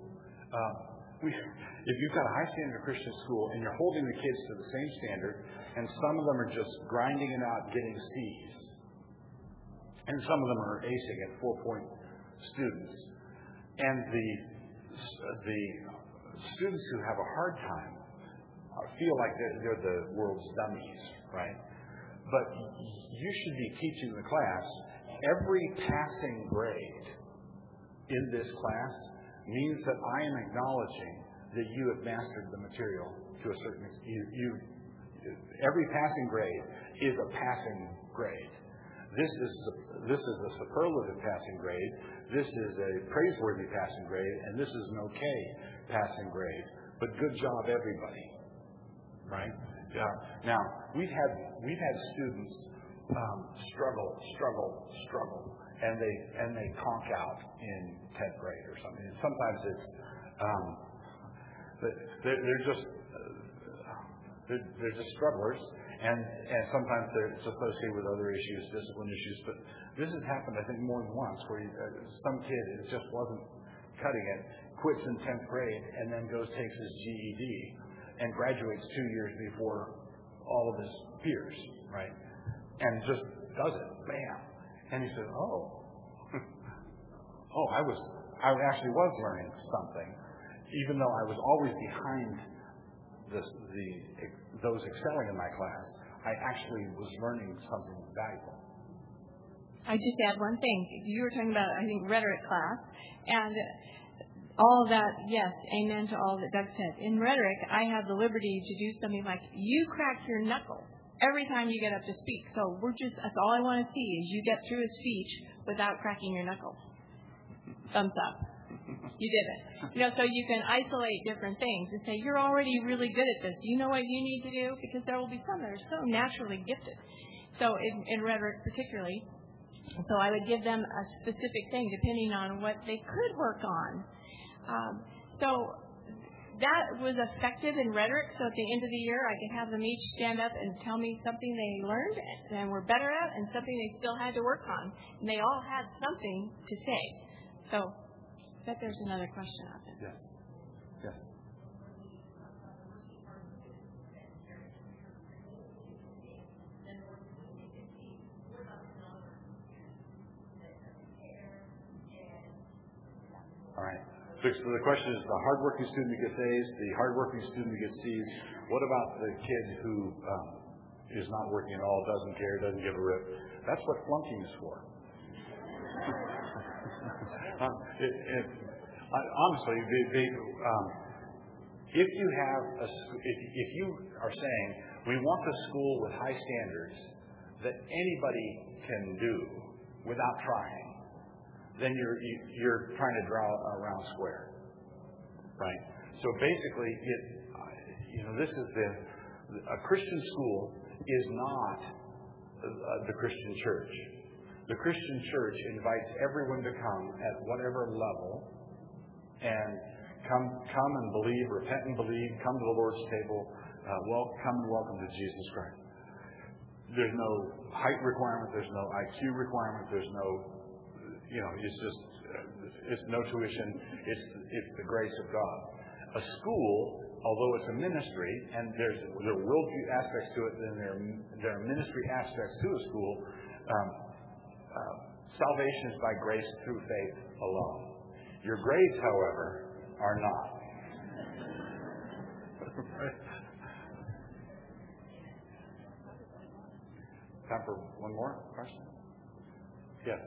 if you've got a high standard Christian school and you're holding the kids to the same standard, and some of them are just grinding it out, getting C's, and some of them are acing at 4-point students, and the students who have a hard time feel like they're the world's dummies, right? But you should be teaching the class, every passing grade in this class means that I am acknowledging that you have mastered the material to a certain extent. every passing grade is a passing grade. This is a superlative passing grade. This is a praiseworthy passing grade, and this is an okay passing grade. But good job, everybody. Right? Now we've had students struggle, and they conk out in 10th grade or something. And sometimes it's they're just strugglers, and sometimes it's associated with other issues, discipline issues. But this has happened, I think, more than once, where some kid just wasn't cutting it, quits in 10th grade, and then takes his GED, and graduates 2 years before all of his peers, right? And just does it, bam. And he said, I actually was learning something, even though I was always behind those excelling in my class. I actually was learning something valuable. I just add one thing. You were talking about, I think, rhetoric class, and all of that, yes, amen to all that Doug said. In rhetoric, I have the liberty to do something like, you crack your knuckles every time you get up to speak. So that's all I want to see is you get through a speech without cracking your knuckles. Thumbs up. You did it. So you can isolate different things and say, you're already really good at this. You know what you need to do? Because there will be some that are so naturally gifted. So in rhetoric particularly, so I would give them a specific thing depending on what they could work on. So that was effective in rhetoric. So at the end of the year, I could have them each stand up and tell me something they learned and were better at and something they still had to work on. And they all had something to say. So I bet there's another question out there. Yes. All right. So the question is the hardworking student who gets A's, the hardworking student who gets C's. What about the kid who is not working at all, doesn't care, doesn't give a rip? That's what flunking is for. Honestly, if you are saying we want a school with high standards that anybody can do without trying, then you're trying to draw a round square, right? So basically, this is a Christian school is not the Christian church. The Christian church invites everyone to come at whatever level and come and believe, repent and believe, come to the Lord's table, come and welcome to Jesus Christ. There's no height requirement, there's no IQ requirement, there's no, it's no tuition, it's the grace of God. A school, although it's a ministry, and there are worldview aspects to it, and there are ministry aspects to a school, salvation is by grace through faith alone. Your grades, however, are not. Time for one more question? Yes.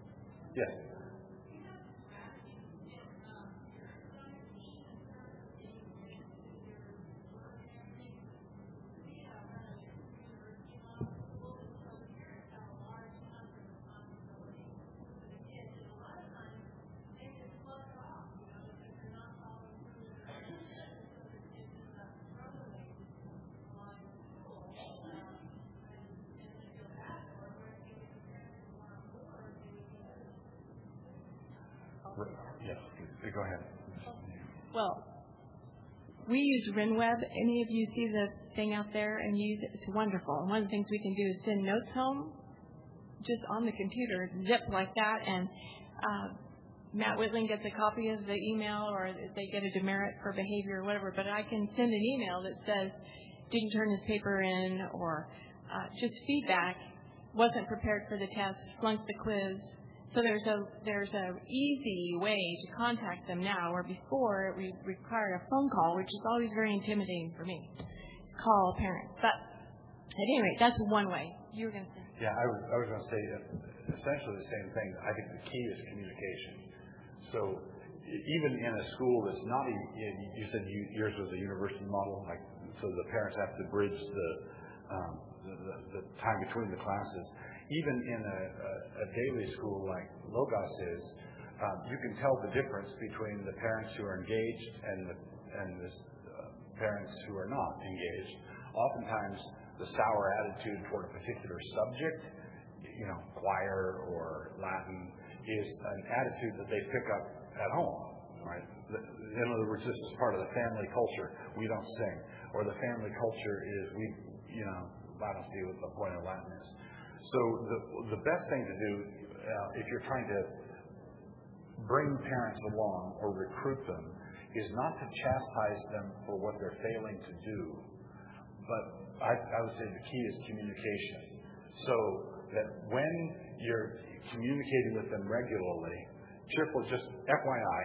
Yes, go ahead. Well, we use RenWeb. Any of you see the thing out there and use it? It's wonderful. And one of the things we can do is send notes home just on the computer, zip like that, and Matt Whitling gets a copy of the email, or they get a demerit for behavior or whatever. But I can send an email that says, didn't turn his paper in, or just feedback, wasn't prepared for the test, flunked the quiz. So there's a easy way to contact them now, where before we require a phone call, which is always very intimidating for me to call a parent. But at any rate, that's one way. You were going to say? Yeah, I was going to say essentially the same thing. I think the key is communication. So even in a school that's not, you said yours was a university model, like, so the parents have to bridge the time between the classes. Even in a daily school like Logos is, you can tell the difference between the parents who are engaged and the parents who are not engaged. Oftentimes, the sour attitude toward a particular subject, choir or Latin, is an attitude that they pick up at home, right? In other words, this is part of the family culture. We don't sing. Or the family culture is I don't see what the point of Latin is. So the best thing to do, if you're trying to bring parents along or recruit them, is not to chastise them for what they're failing to do, but I would say the key is communication. So that when you're communicating with them regularly, cheerful, just FYI,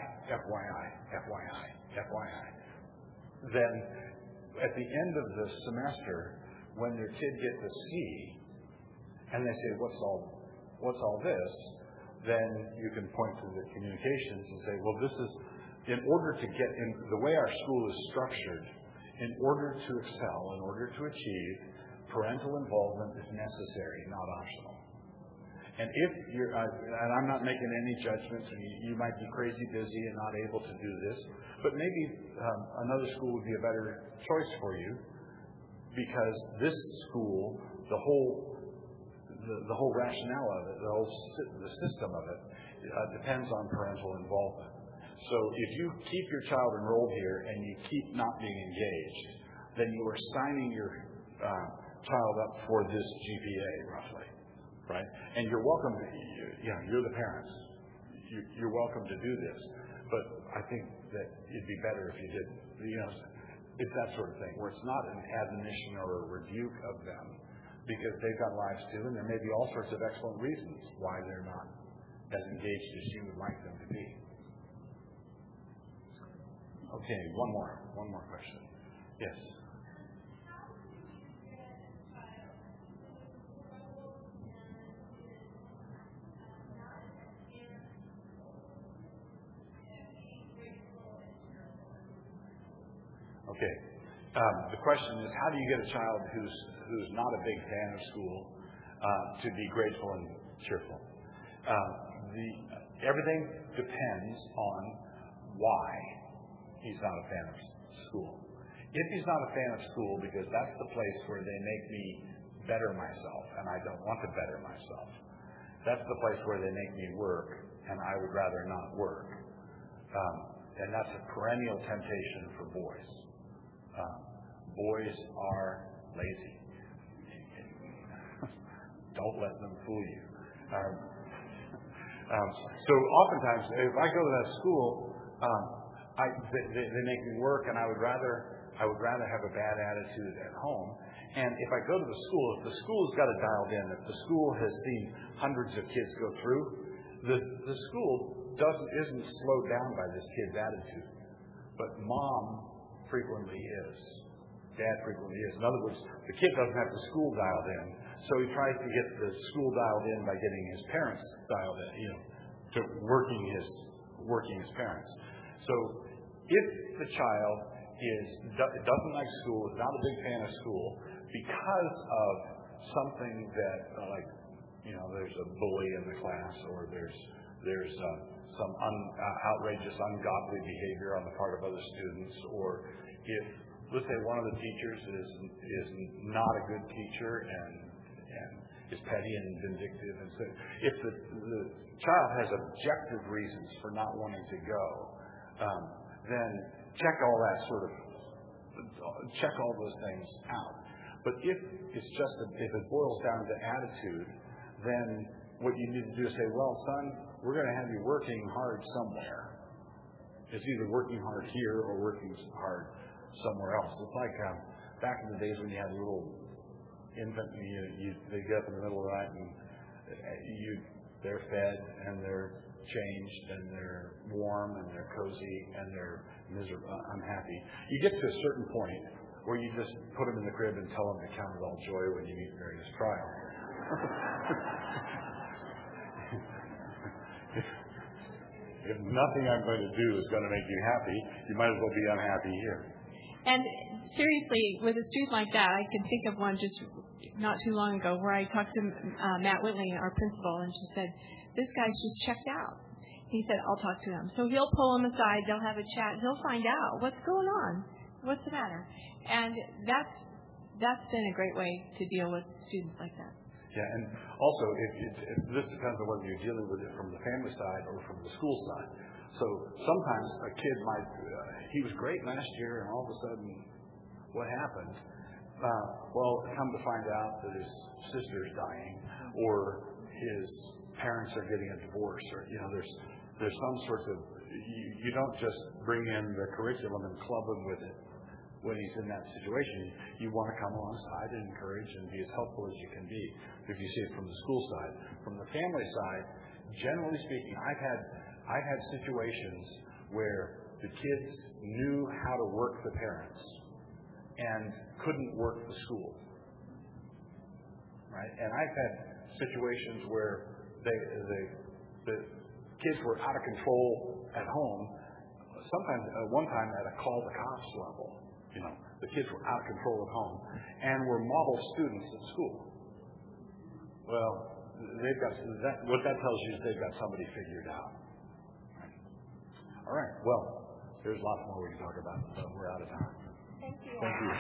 then at the end of the semester, when your kid gets a C, and they say, what's all this? Then you can point to the communications and say, well, this is, in order to get in, the way our school is structured, in order to excel, in order to achieve, parental involvement is necessary, not optional. And if you're, and I'm not making any judgments, and you might be crazy busy and not able to do this, but maybe another school would be a better choice for you, because this school, the whole rationale of it, the system of it, depends on parental involvement. So if you keep your child enrolled here and you keep not being engaged, then you are signing your child up for this GPA, roughly, right? And you're welcome to, you're the parents. You're welcome to do this. But I think that it'd be better if you did, it's that sort of thing, where it's not an admonition or a rebuke of them, because they've got lives too, and there may be all sorts of excellent reasons why they're not as engaged as you would like them to be. Okay, one more question. Yes. Okay. The question is, how do you get a child who's not a big fan of school to be grateful and cheerful? Everything depends on why he's not a fan of school. If he's not a fan of school because that's the place where they make me better myself, and I don't want to better myself, that's the place where they make me work, and I would rather not work. And that's a perennial temptation for boys. Boys are lazy. Don't let them fool you. So oftentimes, if I go to that school, they make me work, and I would rather have a bad attitude at home. And if I go to the school, if the school's got it dialed in, if the school has seen hundreds of kids go through, the school isn't slowed down by this kid's attitude. But mom frequently is. Dad frequently is. In other words, the kid doesn't have the school dialed in, so he tries to get the school dialed in by getting his parents dialed in, to working his parents. So if the child doesn't like school, is not a big fan of school, because of something that, there's a bully in the class, or there's some outrageous, ungodly behavior on the part of other students, or if, let's say, one of the teachers is not a good teacher and is petty and vindictive, and so if the child has objective reasons for not wanting to go, then check all those things out. But if it boils down to attitude, then what you need to do is say, well, son, we're going to have you working hard somewhere. It's either working hard here or working hard somewhere else. It's like back in the days when you had a little infant, and they get up in the middle of the night, and they're fed, and they're changed, and they're warm, and they're cozy, and they're unhappy. You get to a certain point where you just put them in the crib and tell them to count it all joy when you meet various trials. if nothing I'm going to do is going to make you happy, you might as well be unhappy here. And seriously, with a student like that, I can think of one just not too long ago where I talked to Matt Whitley, our principal, and she said, this guy's just checked out. He said, I'll talk to him. So he'll pull him aside, they'll have a chat, he'll find out what's going on, what's the matter. And that's been a great way to deal with students like that. Yeah, and also, this depends on whether you're dealing with it from the family side or from the school side. So sometimes a kid might, he was great last year, and all of a sudden, what happened? Well, come to find out that his sister's dying, or his parents are getting a divorce, or there's some sorts of, you don't just bring in the curriculum and club him with it when he's in that situation. You want to come alongside and encourage and be as helpful as you can be, if you see it from the school side. From the family side, generally speaking, I've had situations where the kids knew how to work the parents and couldn't work the school. Right? And I've had situations where the kids were out of control at home, sometimes at one time at a call the cops level. The kids were out of control at home and were model students at school. Well, they've got what that tells you is they've got somebody figured out. Right. All right. Well, there's lots more we can talk about, but we're out of time. Thank you. Thank you.